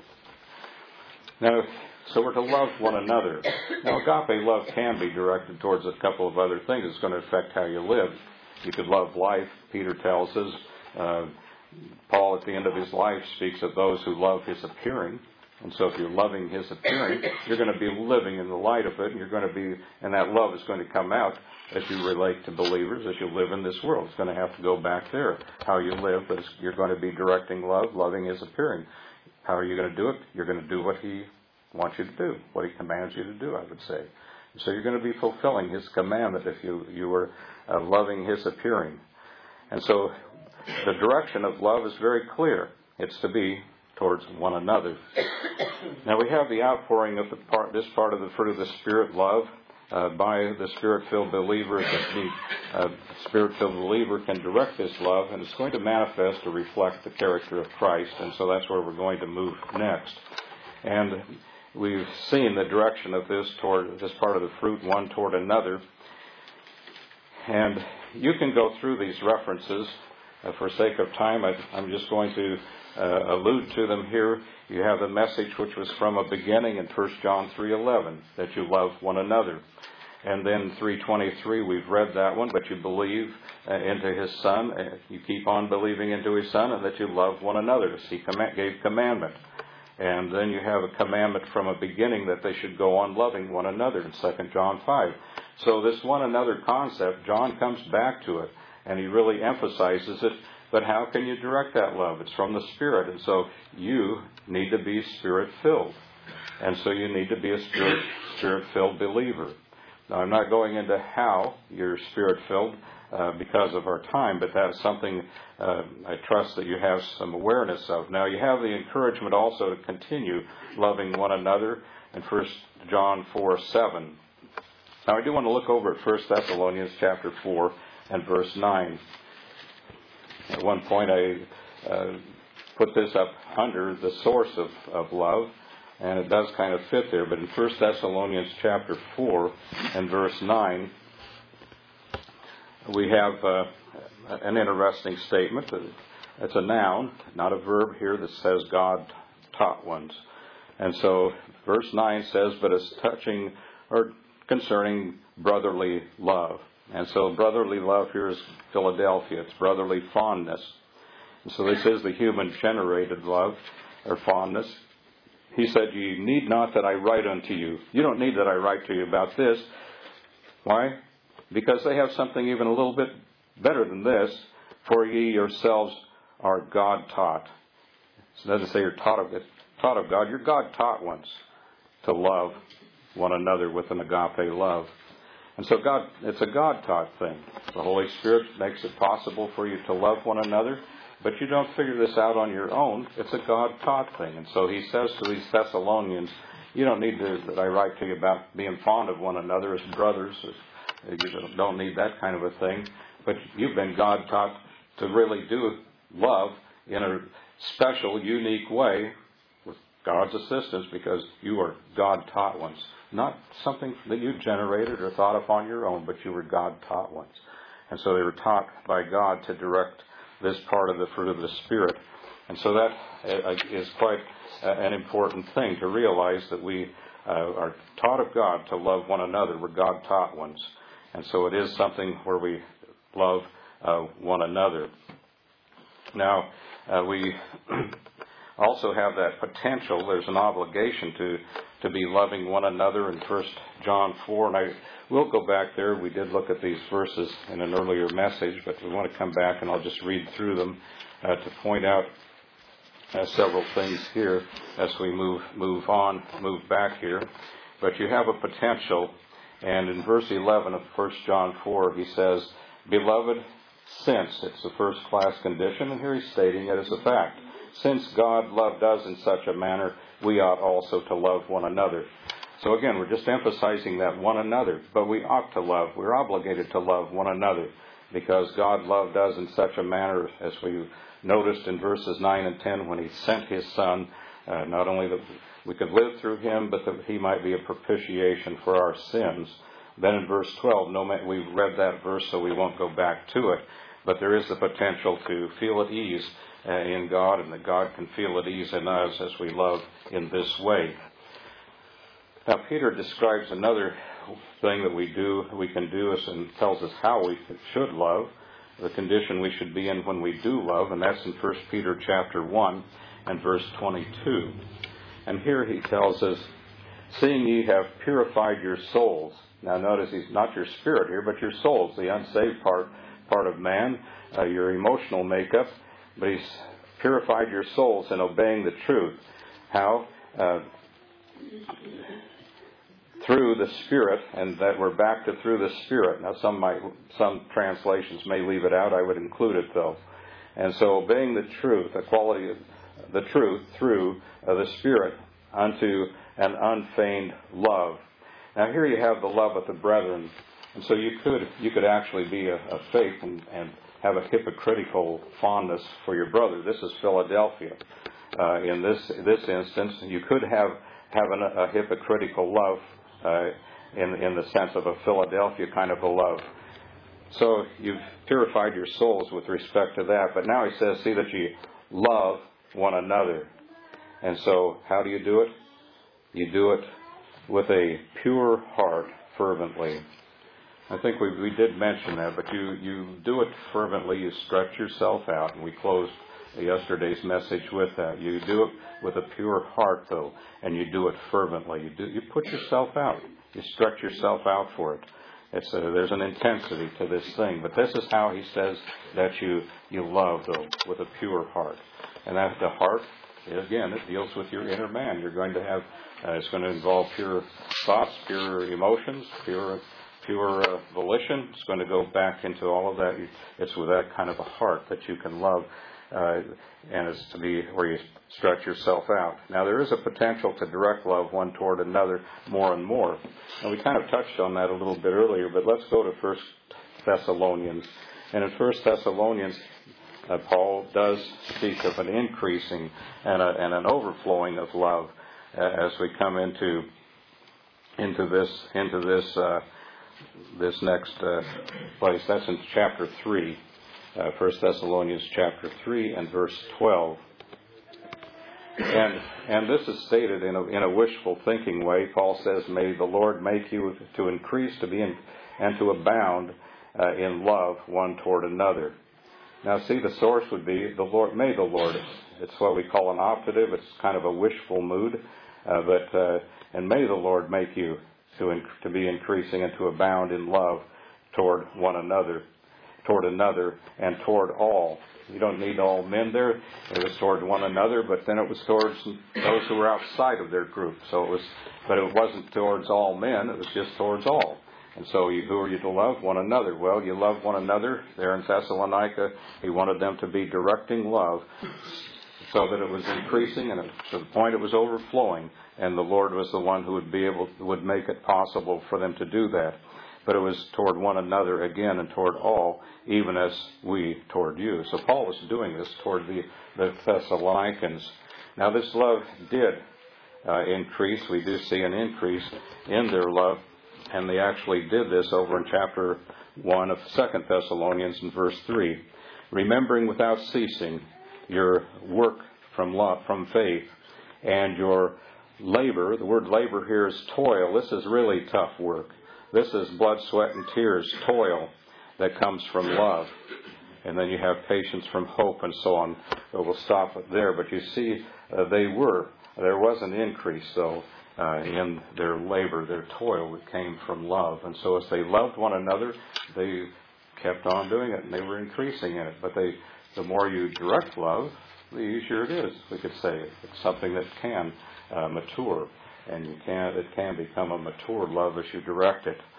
Now, so we're to love one another. Now, agape love can be directed towards a couple of other things. It's going to affect how you live. You could love life, Peter tells us. Paul, at the end of his life, speaks of those who love his appearing. And so if you're loving his appearing, you're going to be living in the light of it, and you're going to be, and that love is going to come out as you relate to believers, as you live in this world. It's going to have to go back there, how you live, but you're going to be directing love, loving his appearing. How are you going to do it? You're going to do what he wants you to do, what he commands you to do, I would say. So you're going to be fulfilling his commandment if you were loving his appearing. And so the direction of love is very clear. It's to be towards one another. Now we have the outpouring of this part of the fruit of the Spirit, love, by the Spirit-filled believer. The Spirit-filled believer can direct this love, and it's going to manifest to reflect the character of Christ. And so that's where we're going to move next. And we've seen the direction of this toward this part of the fruit, one toward another. And you can go through these references. For sake of time, I'm just going to allude to them here. You have the message which was from a beginning in 1 John 3:11, that you love one another. And then 3:23, we've read that one, but you believe into His Son. You keep on believing into His Son, and that you love one another, as He gave commandment. And then you have a commandment from a beginning that they should go on loving one another in 2 John 5. So this one another concept, John comes back to it, and he really emphasizes it. But how can you direct that love? It's from the Spirit. And so you need to be Spirit-filled. And so you need to be a Spirit-filled believer. Now, I'm not going into how you're Spirit-filled because of our time, but that's something I trust that you have some awareness of. Now, you have the encouragement also to continue loving one another in 1 John 4:7. Now, I do want to look over at 1 Thessalonians chapter 4 and verse 9. At one point, I put this up under the source of love, and it does kind of fit there. But in 1 Thessalonians chapter 4 and verse 9, we have an interesting statement. It's a noun, not a verb here, that says God taught ones. And so verse 9 says, but it's touching or concerning brotherly love. And so brotherly love here is Philadelphia. It's brotherly fondness. And so this is the human-generated love or fondness. He said, ye need not that I write unto you. You don't need that I write to you about this. Why? Because they have something even a little bit better than this. For ye yourselves are God-taught. So it doesn't say you're taught of God. You're God-taught ones to love one another with an agape love. And so it's a God-taught thing. The Holy Spirit makes it possible for you to love one another, but you don't figure this out on your own. It's a God-taught thing. And so he says to these Thessalonians, you don't need that I write to you about being fond of one another as brothers. You don't need that kind of a thing. But you've been God-taught to really do love in a special, unique way with God's assistance, because you are God-taught ones. Not something that you generated or thought of on your own, but you were God-taught ones. And so they were taught by God to direct this part of the fruit of the Spirit. And so that is quite an important thing to realize, that we are taught of God to love one another. We're God-taught ones. And so it is something where we love one another. Now, we also have that potential. There's an obligation to be loving one another in 1 John 4. And I will go back there. We did look at these verses in an earlier message, but we want to come back and I'll just read through them to point out several things here as we move back here. but you have a potential. And in verse 11 of 1 John 4, he says, "Beloved, since," it's the first class condition, and here he's stating it as a fact, "since God loved us in such a manner, we ought also to love one another." So again, we're just emphasizing that one another, but we ought to love. We're obligated to love one another because God loved us in such a manner, as we noticed in verses 9 and 10, when he sent his Son, not only that we could live through him, but that he might be a propitiation for our sins. Then in verse 12, we've read that verse, so we won't go back to it, but there is the potential to feel at ease in God, and that God can feel at ease in us as we love in this way. Now, Peter describes another thing that we can do, and tells us how we should love, the condition we should be in when we do love, and that's in 1 Peter chapter 1 and verse 22. And here he tells us, "Seeing ye have purified your souls." Now notice he's not your spirit here, but your souls, the unsaved part of man, your emotional makeup. But he's purified your souls in obeying the truth. How? Through the Spirit, and that we're back to through the Spirit. Now some translations may leave it out. I would include it though. And so obeying the truth, the quality of the truth through the Spirit unto an unfeigned love. Now here you have the love of the brethren, and so you could actually be a faith and have a hypocritical fondness for your brother. This is Philadelphia. In this instance, you could have a hypocritical love in the sense of a Philadelphia kind of a love. So you've purified your souls with respect to that. But now he says, "See that you love one another." And so how do you do it? You do it with a pure heart, fervently. I think we did mention that, but you do it fervently. You stretch yourself out, and we closed yesterday's message with that. You do it with a pure heart, though, and you do it fervently. You put yourself out. You stretch yourself out for it. There's an intensity to this thing, but this is how he says that you love, though, with a pure heart. And that the heart, again, it deals with your inner man. You're going to have, it's going to involve pure thoughts, pure emotions, pure volition. It's going to go back into all of that. It's with that kind of a heart that you can love, and it's to be where you stretch yourself out. Now, there is a potential to direct love one toward another more and more. And we kind of touched on that a little bit earlier, but let's go to 1 Thessalonians. And in 1 Thessalonians, Paul does speak of an increasing and an overflowing of love as we come into this next place. That's in chapter 3, 1 Thessalonians chapter 3 and verse 12. And this is stated in a wishful thinking way. Paul says, "May the Lord make you to increase, and to abound in love one toward another." Now, see, the source would be the Lord. May the Lord. It's what we call an optative. It's kind of a wishful mood, and may the Lord make you to be increasing and to abound in love toward one another, and toward all. You don't need all men there. It was toward one another, but then it was towards those who were outside of their group. But it wasn't towards all men. It was just towards all. And so who are you to love? One another. Well, you love one another. There in Thessalonica, he wanted them to be directing love so that it was increasing, and to the point it was overflowing. And the Lord was the one who would make it possible for them to do that. But it was toward one another again, and toward all, even as we toward you. So Paul was doing this toward the Thessalonians. Now this love did increase. We do see an increase in their love. And they actually did this over in chapter 1 of 2 Thessalonians in verse 3. "Remembering without ceasing your work from faith and your labor." The word labor here is toil. This is really tough work. This is blood, sweat, and tears, toil that comes from love. And then you have patience from hope and so on. We'll stop it there. But you see, there was an increase, though, in their labor, their toil that came from love. And so as they loved one another, they kept on doing it, and they were increasing in it. But the more you direct love, the easier it is, we could say. It's something that can mature. and it can become a mature love as you direct it.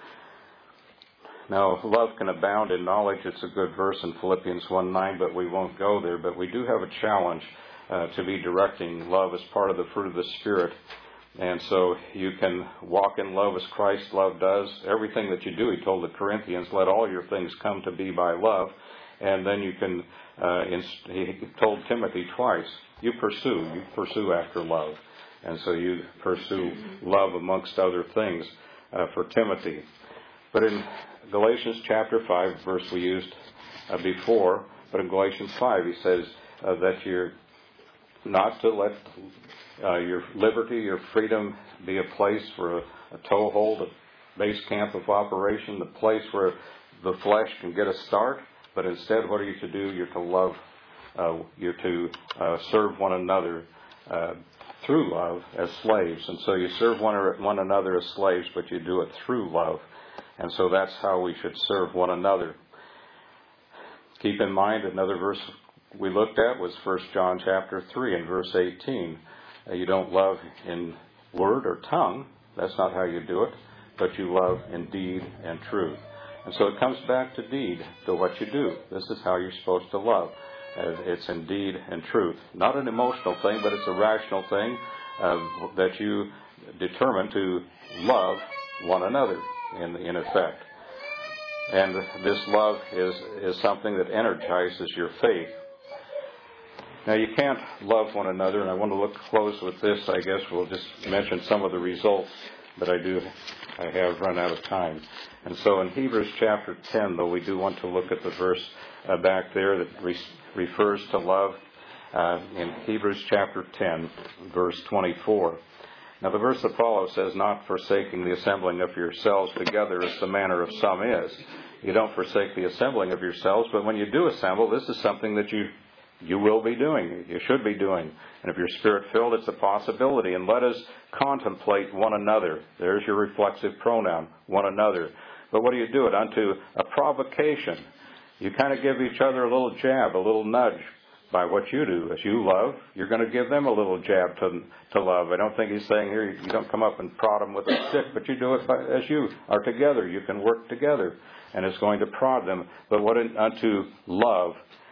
Now, love can abound in knowledge. It's a good verse in Philippians 1:9, but we won't go there. But we do have a challenge to be directing love as part of the fruit of the Spirit. And so you can walk in love as Christ's love does. Everything that you do, he told the Corinthians, let all your things come to be by love. And then you can, he told Timothy twice, you pursue after love. And so you pursue love amongst other things for Timothy. But in Galatians chapter 5, verse we used before, but in Galatians 5 he says that you're not to let your liberty, your freedom be a place for a toehold, a base camp of operation, the place where the flesh can get a start. But instead, what are you to do? You're to love. You're to serve one another through love as slaves. And so you serve one another as slaves, but you do it through love. And so that's how we should serve one another. Keep in mind, another verse we looked at was 1 John chapter 3 and verse 18. You don't love in word or tongue. That's not how you do it. But you love in deed and truth. And so it comes back to deed, to what you do. This is how you're supposed to love. It's in deed and truth. Not an emotional thing, but it's a rational thing that you determine to love one another in effect. And this love is something that energizes your faith. Now, you can't love one another, and I want to close with this. I guess we'll just mention some of the results, but I have run out of time. And so in Hebrews chapter 10, though, we do want to look at the verse back there that refers to love in Hebrews chapter 10, verse 24. Now, the verse that follows says, not forsaking the assembling of yourselves together as the manner of some is. You don't forsake the assembling of yourselves, but when you do assemble, this is something that you will be doing, you should be doing. And if you're Spirit-filled, it's a possibility. And let us contemplate one another. There's your reflexive pronoun, one another. But what do you do it? Unto a provocation. You kind of give each other a little jab, a little nudge by what you do. As you love, you're going to give them a little jab to love. I don't think he's saying here you don't come up and prod them with a stick, but you do it as you are together. You can work together. And it's going to prod them. But what unto love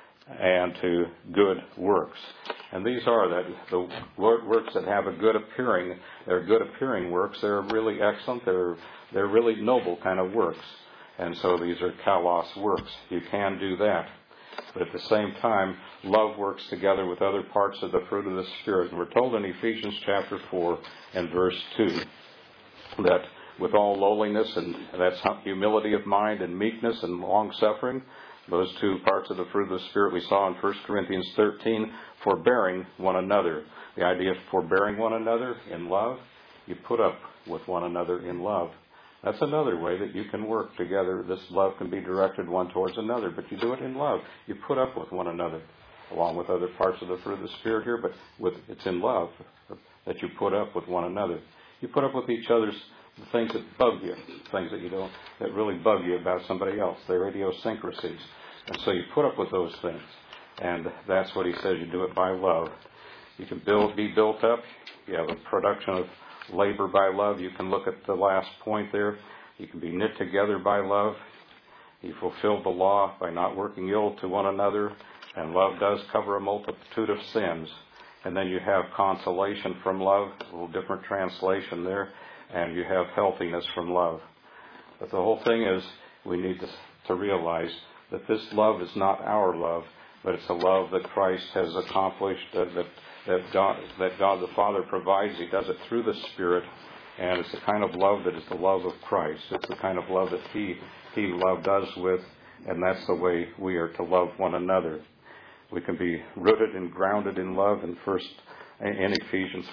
and to good works. And these are the works that have a good appearing. They're good appearing works. They're really excellent. They're really noble kind of works. And so these are kalos works. You can do that. But at the same time, love works together with other parts of the fruit of the Spirit. And we're told in Ephesians chapter 4 and verse 2 that with all lowliness, and that's humility of mind and meekness and long-suffering, those two parts of the fruit of the Spirit we saw in 1 Corinthians 13, forbearing one another. The idea of forbearing one another in love, you put up with one another in love. That's another way that you can work together. This love can be directed one towards another, but you do it in love. You put up with one another, along with other parts of the fruit of the Spirit here, but it's in love that you put up with one another. You put up with each other's things that bug you, things that really bug you about somebody else, their idiosyncrasies. And so you put up with those things. And that's what he says, you do it by love. You can be built up. You have a production of labor by love. You can look at the last point there. You can be knit together by love. You fulfill the law by not working ill to one another. And love does cover a multitude of sins. And then you have consolation from love, a little different translation there. And you have healthiness from love. But the whole thing is, we need to realize that this love is not our love, but it's a love that Christ has accomplished, that God the Father provides. He does it through the Spirit, and it's the kind of love that is the love of Christ. It's the kind of love that He loved us with, and that's the way we are to love one another. We can be rooted and grounded in love in Ephesians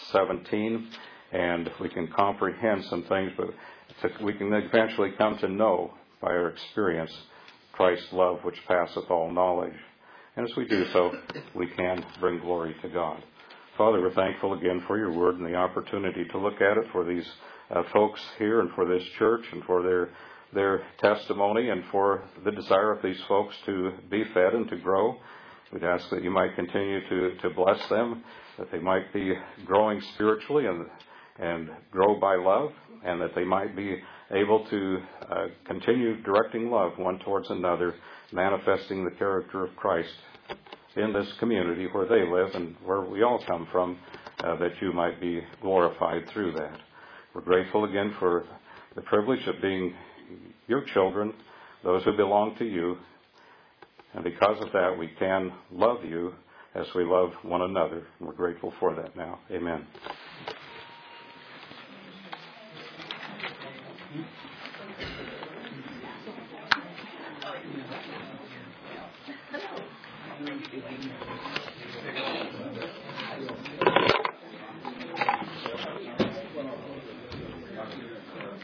4:17. And we can comprehend some things, but we can eventually come to know by our experience Christ's love which passeth all knowledge. And as we do so, we can bring glory to God. Father, we're thankful again for your word and the opportunity to look at it for these folks here and for this church and for their testimony and for the desire of these folks to be fed and to grow. We'd ask that you might continue to bless them, that they might be growing spiritually and grow by love, and that they might be able to continue directing love one towards another, manifesting the character of Christ in this community where they live and where we all come from, that you might be glorified through that. We're grateful again for the privilege of being your children, those who belong to you, and because of that we can love you as we love one another. We're grateful for that now. Amen.